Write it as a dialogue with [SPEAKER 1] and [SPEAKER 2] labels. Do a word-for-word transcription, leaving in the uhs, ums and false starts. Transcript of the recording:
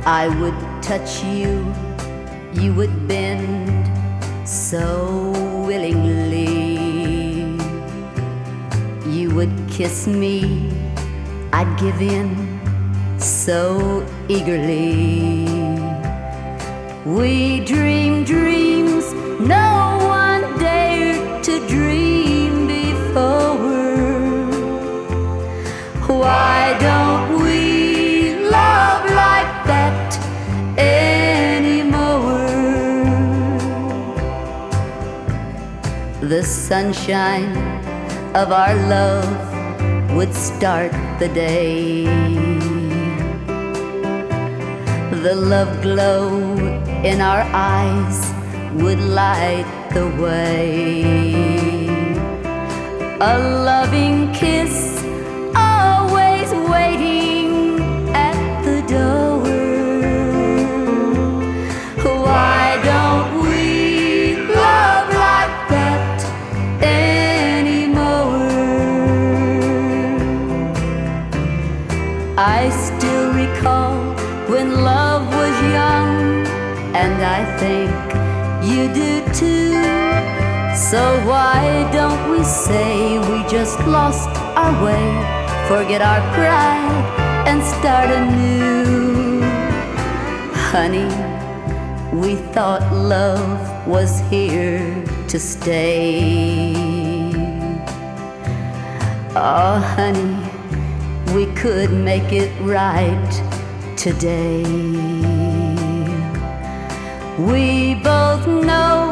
[SPEAKER 1] I would touch you, you would bend so willingly. You would kiss me, I'd give in so eagerly. We dream dreams no one dared to dream before. Why don't we love like that anymore? The sunshine of our love would start the day. The love glow in our eyes would light the way. A loving kiss always waiting at the door. Why don't we love like that anymore? I still recall when love was young, and I think you do too. So why don't we say we just lost our way, forget our pride and start anew? Honey, we thought love was here to stay. Oh honey, we could make it right today. We both know